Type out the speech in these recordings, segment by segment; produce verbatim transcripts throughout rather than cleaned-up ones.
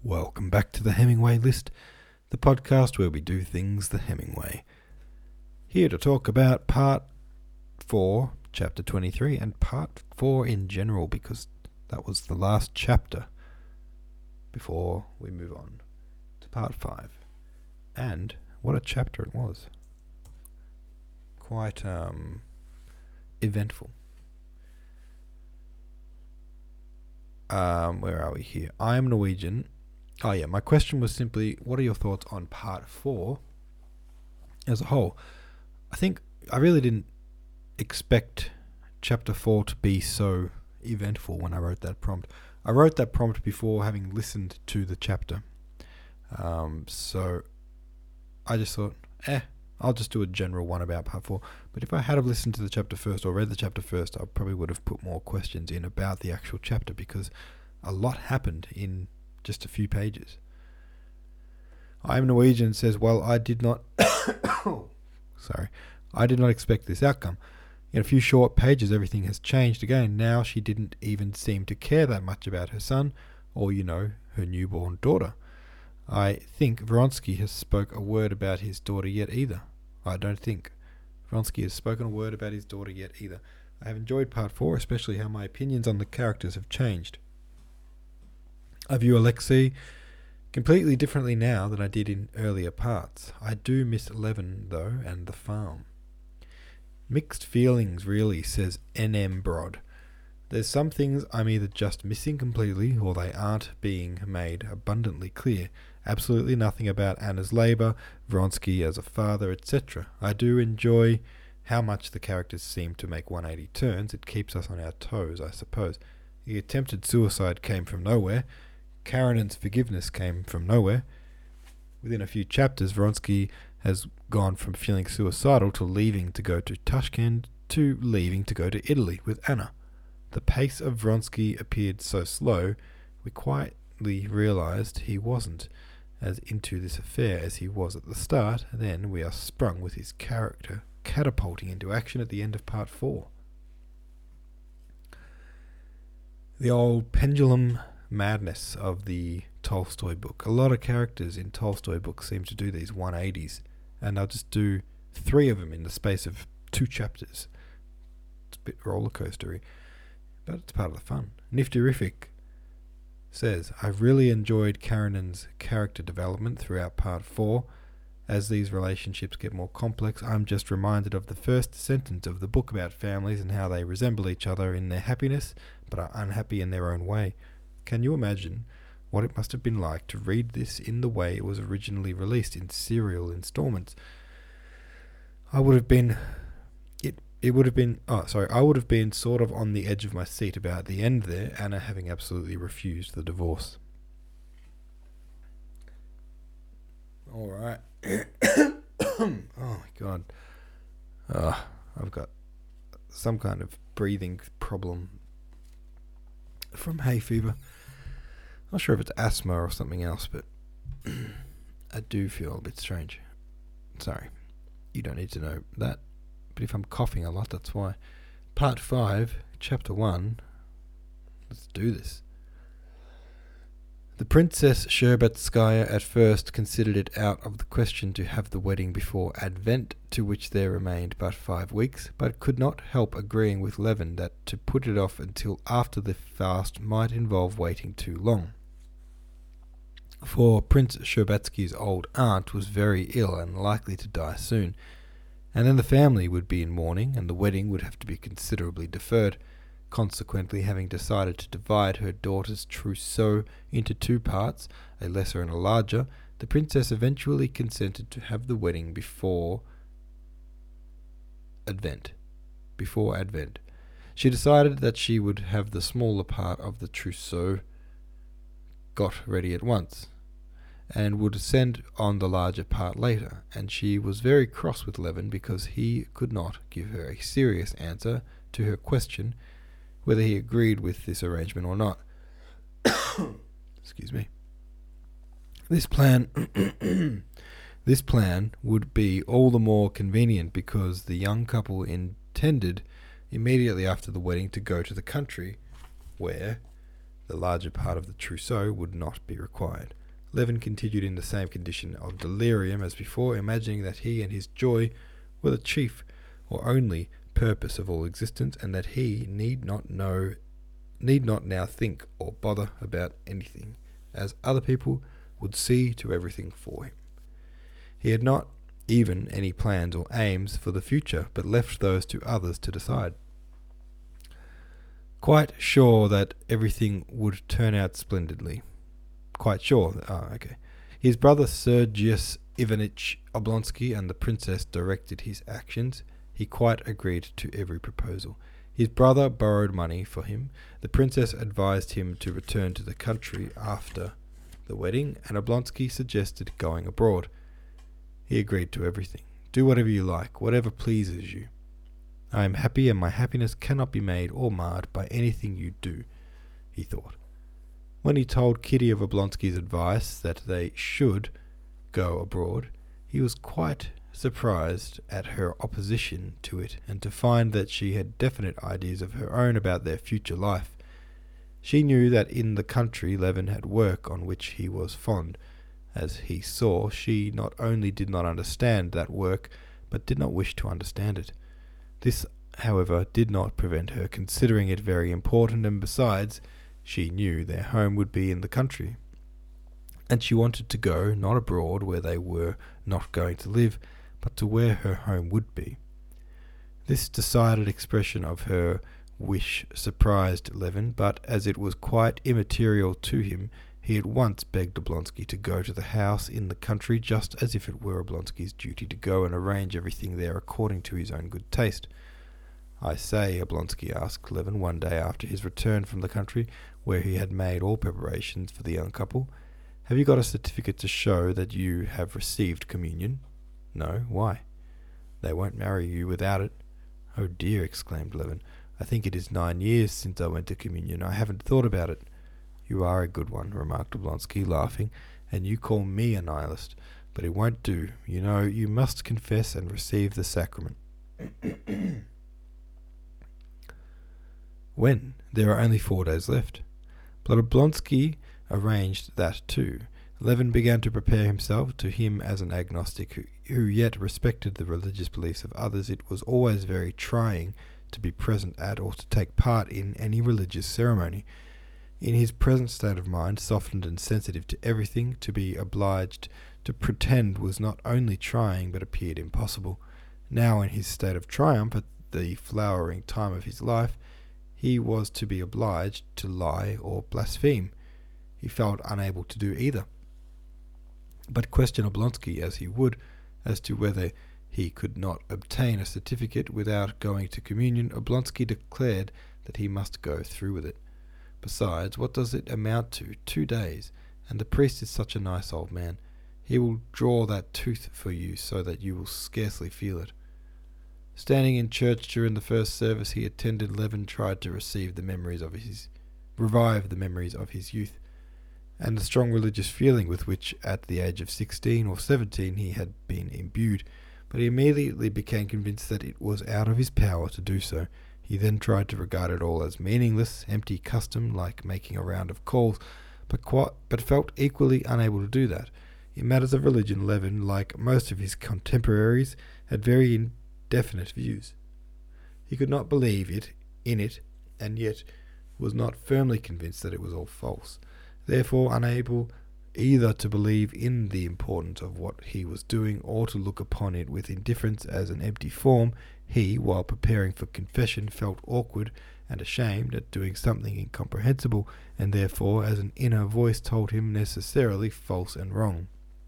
Welcome back to the Hemingway List, the podcast where we do things the Hemingway. Here to talk about part four, chapter twenty-three, and part four in general, because that was the last chapter before we move on to part five. And what a chapter it was. Quite um, eventful. Um, where are we here? I am Norwegian. Oh yeah, my question was simply, what are your thoughts on part four as a whole? I think I really didn't expect chapter four to be so eventful when I wrote that prompt. I wrote that prompt before having listened to the chapter. Um, so I just thought, eh, I'll just do a general one about part four. But if I had have listened to the chapter first or read the chapter first, I probably would have put more questions in about the actual chapter, because a lot happened in just a few pages. I am Norwegian says, well, I did not sorry, I did not expect this outcome. In a few short pages, everything has changed again. Now she didn't even seem to care that much about her son, or, you know, her newborn daughter. I think Vronsky has spoke a word about his daughter yet either. I don't think Vronsky has spoken a word about his daughter yet either. I have enjoyed part four, especially how my opinions on the characters have changed. I view Alexei completely differently now than I did in earlier parts. I do miss Levin, though, and the farm. Mixed feelings, really, says N M Brod. There's some things I'm either just missing completely, or they aren't being made abundantly clear. Absolutely nothing about Anna's labour, Vronsky as a father, et cetera. I do enjoy how much the characters seem to make one eighty turns. It keeps us on our toes, I suppose. The attempted suicide came from nowhere. Karenин's forgiveness came from nowhere. Within a few chapters, Vronsky has gone from feeling suicidal to leaving to go to Tashkent to leaving to go to Italy with Anna. The pace of Vronsky appeared so slow, we quietly realized he wasn't as into this affair as he was at the start. Then we are sprung with his character catapulting into action at the end of part four. The old pendulum madness of the Tolstoy book. A lot of characters in Tolstoy books seem to do these one eighties, and I'll just do three of them in the space of two chapters. It's a bit roller coastery, but it's part of the fun. Niftyrific says, I've really enjoyed Karenin's character development throughout part four. As these relationships get more complex, I'm just reminded of the first sentence of the book about families and how they resemble each other in their happiness, but are unhappy in their own way. Can you imagine what it must have been like to read this in the way it was originally released, in serial installments? I would have been... It it would have been... Oh, sorry. I would have been sort of on the edge of my seat about the end there, Anna having absolutely refused the divorce. All right. Oh, my God. Oh, I've got some kind of breathing problem from hay fever. Not sure if it's asthma or something else, but I do feel a bit strange. Sorry, you don't need to know that. But if I'm coughing a lot, that's why. Part five, chapter one. Let's do this. The Princess Shtcherbatskaya at first considered it out of the question to have the wedding before Advent, to which there remained but five weeks, but could not help agreeing with Levin that to put it off until after the fast might involve waiting too long. For Prince Shtcherbatsky's old aunt was very ill and likely to die soon, and then the family would be in mourning, and the wedding would have to be considerably deferred. Consequently, having decided to divide her daughter's trousseau into two parts, a lesser and a larger, the princess eventually consented to have the wedding before Advent. Before Advent. She decided that she would have the smaller part of the trousseau got ready at once, and would send on the larger part later, and she was very cross with Levin because he could not give her a serious answer to her question whether he agreed with this arrangement or not. Excuse me. This plan this plan would be all the more convenient because the young couple intended immediately after the wedding to go to the country where the larger part of the trousseau would not be required. Levin continued in the same condition of delirium as before, imagining that he and his joy were the chief or only purpose of all existence, and that he need not know, need not now think or bother about anything, as other people would see to everything for him. He had not even any plans or aims for the future, but left those to others to decide. Quite sure that everything would turn out splendidly. Quite sure. That, oh, okay. His brother Sergius Ivanitch Oblonsky and the princess directed his actions. He quite agreed to every proposal. His brother borrowed money for him. The princess advised him to return to the country after the wedding, and Oblonsky suggested going abroad. He agreed to everything. Do whatever you like, whatever pleases you. I am happy, and my happiness cannot be made or marred by anything you do, he thought. When he told Kitty of Oblonsky's advice that they should go abroad, he was quite surprised at her opposition to it, and to find that she had definite ideas of her own about their future life. She knew that in the country Levin had work on which he was fond. As he saw, she not only did not understand that work, but did not wish to understand it. This, however, did not prevent her considering it very important, and besides, she knew their home would be in the country, and she wanted to go, not abroad where they were not going to live, but to where her home would be. This decided expression of her wish surprised Levin, but as it was quite immaterial to him, he at once begged Oblonsky to go to the house in the country, just as if it were Oblonsky's duty to go and arrange everything there according to his own good taste. I say, Oblonsky asked Levin one day after his return from the country, where he had made all preparations for the young couple, have you got a certificate to show that you have received communion? No, why? They won't marry you without it. Oh dear, exclaimed Levin, I think it is nine years since I went to communion. I haven't thought about it. You are a good one, remarked Oblonsky, laughing, and you call me a nihilist, but it won't do. You know, you must confess and receive the sacrament. When? There are only four days left. But Oblonsky arranged that too. Levin began to prepare himself. To him, as an agnostic who, who yet respected the religious beliefs of others, it was always very trying to be present at or to take part in any religious ceremony. In his present state of mind, softened and sensitive to everything, to be obliged to pretend was not only trying, but appeared impossible. Now, in his state of triumph, at the flowering time of his life, he was to be obliged to lie or blaspheme. He felt unable to do either. But question Oblonsky as he would as to whether he could not obtain a certificate without going to communion, Oblonsky declared that he must go through with it. Besides, what does it amount to? Two days, and the priest is such a nice old man. He will draw that tooth for you so that you will scarcely feel it. Standing in church during the first service he attended, Levin tried to receive the memories of his, revive the memories of his youth, and the strong religious feeling with which, at the age of sixteen or seventeen, he had been imbued, but he immediately became convinced that it was out of his power to do so. He then tried to regard it all as meaningless, empty custom, like making a round of calls, but quite, but felt equally unable to do that. In matters of religion, Levin, like most of his contemporaries, had very indefinite views. He could not believe it in it, and yet was not firmly convinced that it was all false. Therefore, unable either to believe in the importance of what he was doing or to look upon it with indifference as an empty form, he, while preparing for confession, felt awkward and ashamed at doing something incomprehensible, and therefore, as an inner voice told him, necessarily false and wrong.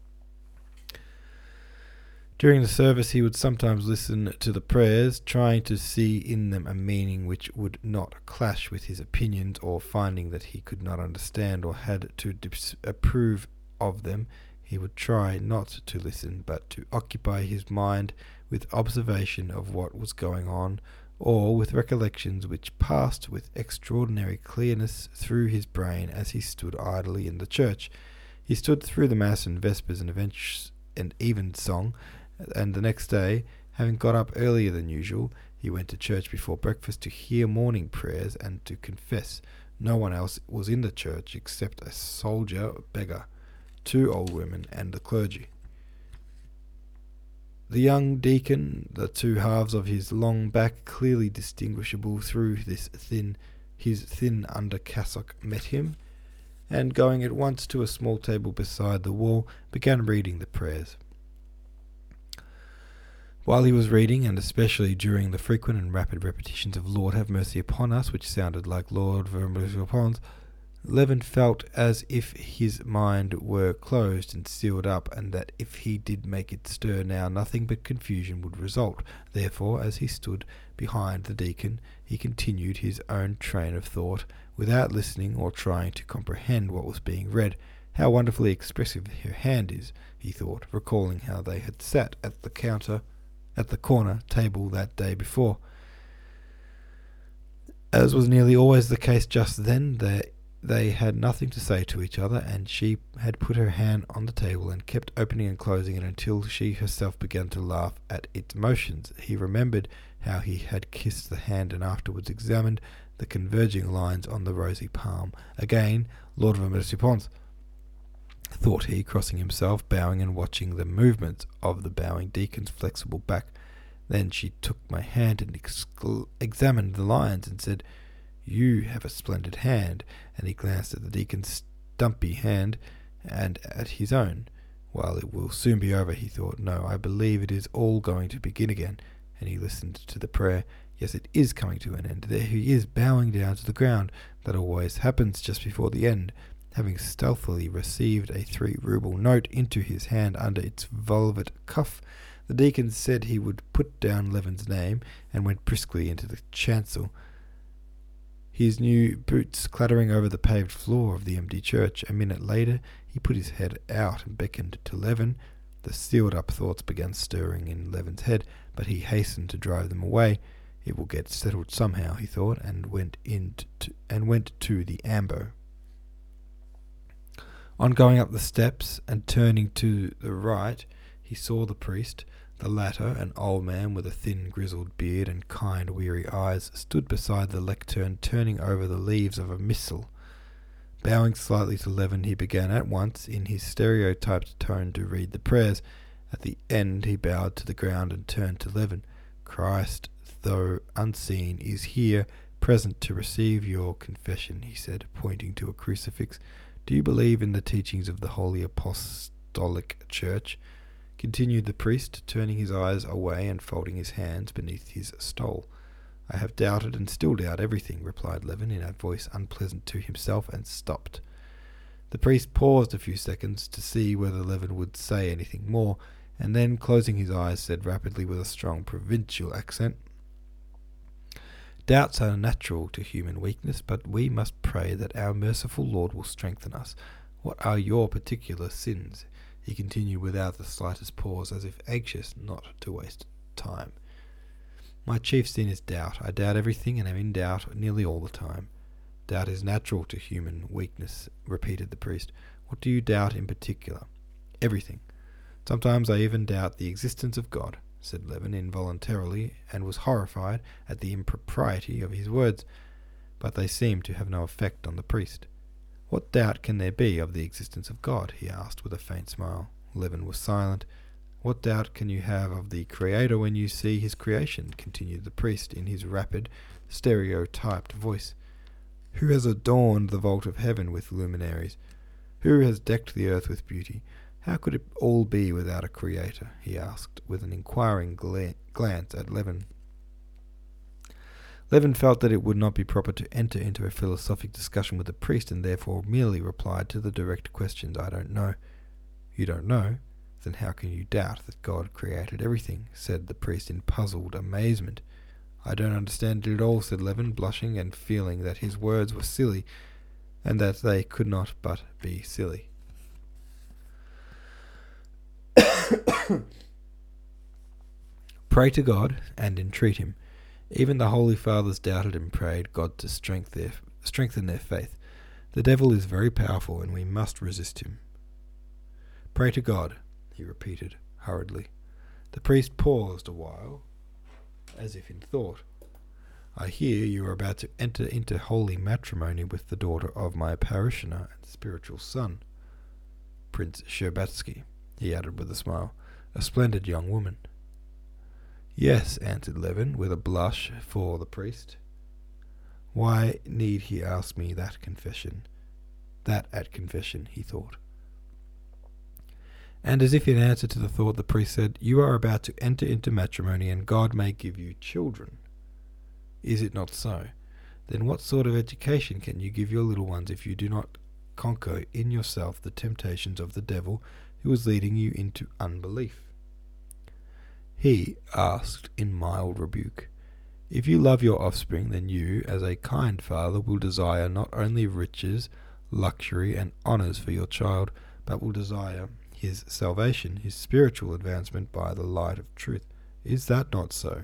During the service he would sometimes listen to the prayers, trying to see in them a meaning which would not clash with his opinions, or finding that he could not understand or had to disapprove of them, he would try not to listen, but to occupy his mind with observation of what was going on, or with recollections which passed with extraordinary clearness through his brain as he stood idly in the church. He stood through the Mass and Vespers and, event- and evensong, and the next day, having got up earlier than usual, he went to church before breakfast to hear morning prayers and to confess, No one else was in the church except a soldier beggar, two old women, and the clergy. The young deacon, the two halves of his long back clearly distinguishable through this thin, his thin under cassock, met him, and going at once to a small table beside the wall, began reading the prayers. While he was reading, and especially during the frequent and rapid repetitions of Lord have mercy upon us, which sounded like Lord have mercy upon us, Levin felt as if his mind were closed and sealed up, and that if he did make it stir now, nothing but confusion would result. Therefore, as he stood behind the deacon, he continued his own train of thought, without listening or trying to comprehend what was being read. How wonderfully expressive her hand is, he thought, recalling how they had sat at the counter, at the corner table that day before. As was nearly always the case just then, they, they had nothing to say to each other, and she had put her hand on the table and kept opening and closing it until she herself began to laugh at its motions. He remembered how he had kissed the hand and afterwards examined the converging lines on the rosy palm. Again, Lord of mercy upon us, thought he, crossing himself, bowing and watching the movements of the bowing deacon's flexible back. Then she took my hand and excl- examined the lines and said, "You have a splendid hand," and he glanced at the deacon's stumpy hand and at his own. "Well, it will soon be over," he thought. "No, I believe it is all going to begin again." And he listened to the prayer. Yes, it is coming to an end. There he is, bowing down to the ground. That always happens just before the end. Having stealthily received a three-ruble note into his hand under its velvet cuff, the deacon said he would put down Levin's name, and went briskly into the chancel, his new boots clattering over the paved floor of the empty church. A minute later he put his head out and beckoned to Levin. The sealed-up thoughts began stirring in Levin's head, but he hastened to drive them away. It will get settled somehow, he thought, and went in to, and went to the ambo. On going up the steps and turning to the right, he saw the priest. The latter, an old man with a thin grizzled beard and kind weary eyes, stood beside the lectern turning over the leaves of a missal. Bowing slightly to Levin, he began at once in his stereotyped tone to read the prayers. At the end he bowed to the ground and turned to Levin. "Christ, though unseen, is here, present to receive your confession," he said, pointing to a crucifix. "Do you believe in the teachings of the Holy Apostolic Church?" Continued the priest, turning his eyes away and folding his hands beneath his stole. "I have doubted and still doubt everything," replied Levin in a voice unpleasant to himself, and stopped. The priest paused a few seconds to see whether Levin would say anything more, and then, closing his eyes, said rapidly with a strong provincial accent, "Doubts are natural to human weakness, but we must pray that our merciful Lord will strengthen us. What are your particular sins?" he continued without the slightest pause, as if anxious not to waste time. "My chief sin is doubt. I doubt everything and am in doubt nearly all the time." "Doubt is natural to human weakness," repeated the priest. "What do you doubt in particular?" "Everything. Sometimes I even doubt the existence of God," said Levin involuntarily, and was horrified at the impropriety of his words, but they seemed to have no effect on the priest. "What doubt can there be of the existence of God?" he asked with a faint smile. Levin was silent. "What doubt can you have of the Creator when you see his creation?" continued the priest in his rapid, stereotyped voice. "Who has adorned the vault of heaven with luminaries? Who has decked the earth with beauty? How could it all be without a Creator?" he asked, with an inquiring gla- glance at Levin. Levin felt that it would not be proper to enter into a philosophic discussion with the priest, and therefore merely replied to the direct questions. "I don't know." "You don't know? Then how can you doubt that God created everything?" said the priest in puzzled amazement. "I don't understand it at all," said Levin, blushing and feeling that his words were silly, and that they could not but be silly. "Pray to God and entreat him. Even the Holy Fathers doubted and prayed God to strengthen their, strengthen their faith. The devil is very powerful, and we must resist him." "Pray to God," he repeated hurriedly. The priest paused a while, as if in thought. I hear you are about to enter into holy matrimony with the daughter of my parishioner and spiritual son, Prince Sherbatsky, he added with a smile, a splendid young woman. Yes, answered Levin, with a blush for the priest. Why need he ask me that confession? That at confession, he thought. And as if in answer to the thought, the priest said, You are about to enter into matrimony, and God may give you children. Is it not so? Then what sort of education can you give your little ones if you do not conquer in yourself the temptations of the devil who is leading you into unbelief? He asked in mild rebuke, If you love your offspring, then you, as a kind father, will desire not only riches, luxury, and honours for your child, but will desire his salvation, his spiritual advancement by the light of truth. Is that not so?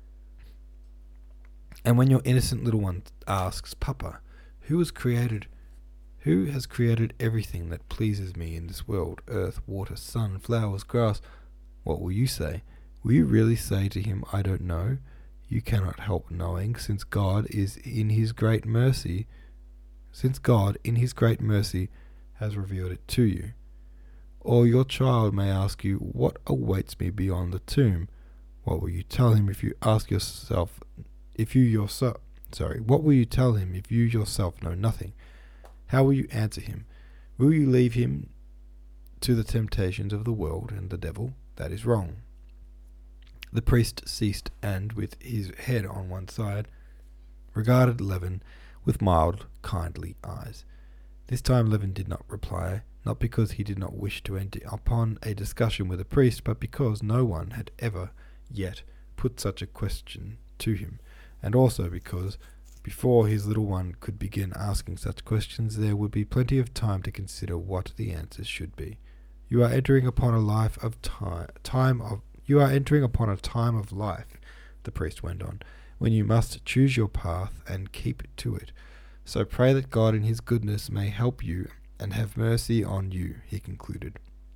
And when your innocent little one asks, Papa, who has created who has created everything that pleases me in this world, earth, water, sun, flowers, grass, what will you say? Will you really say to him, I don't know? You cannot help knowing, since God is in his great mercy, since God in his great mercy has revealed it to you. Or your child may ask you, what awaits me beyond the tomb? What will you tell him if you ask yourself, if you yourself, sorry, what will you tell him if you yourself know nothing? How will you answer him? Will you leave him to the temptations of the world and the devil? That is wrong. The priest ceased and, with his head on one side, regarded Levin with mild, kindly eyes. This time Levin did not reply, not because he did not wish to enter upon a discussion with a priest, but because no one had ever yet put such a question to him, and also because, before his little one could begin asking such questions, there would be plenty of time to consider what the answers should be. You are entering upon a life of time, time of You are entering upon a time of life, the priest went on, when you must choose your path and keep to it. So pray that God in his goodness may help you and have mercy on you, he concluded.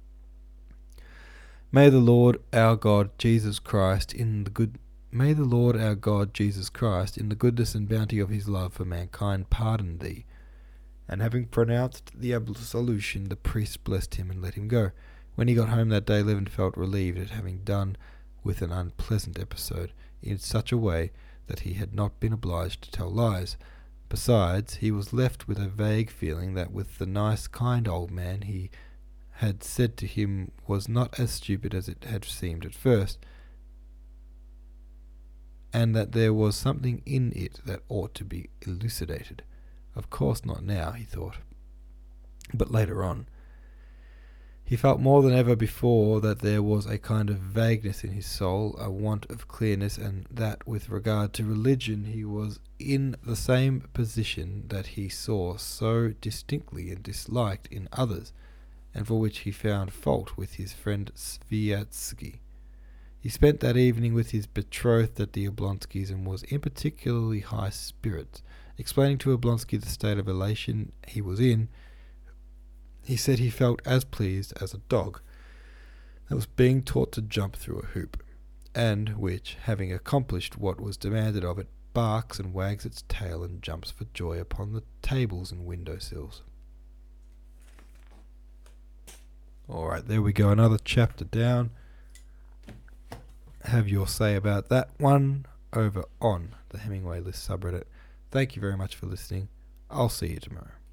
May the Lord our God Jesus Christ in the good May the Lord our God Jesus Christ in the goodness and bounty of his love for mankind pardon thee. And having pronounced the absolution, the priest blessed him and let him go. When he got home that day, Levin felt relieved at having done with an unpleasant episode in such a way that he had not been obliged to tell lies. Besides, he was left with a vague feeling that with the nice, kind old man he had said to him was not as stupid as it had seemed at first, and that there was something in it that ought to be elucidated. Of course not now, he thought, but later on. He felt more than ever before that there was a kind of vagueness in his soul, a want of clearness, and that with regard to religion he was in the same position that he saw so distinctly and disliked in others, and for which he found fault with his friend Sviatsky. He spent that evening with his betrothed at the Oblonskys and was in particularly high spirits. Explaining to Oblonsky the state of elation he was in, he said he felt as pleased as a dog that was being taught to jump through a hoop, and which, having accomplished what was demanded of it, barks and wags its tail and jumps for joy upon the tables and window-sills. All right, there we go, another chapter down. Have your say about that one over on the Hemingway List subreddit. Thank you very much for listening. I'll see you tomorrow.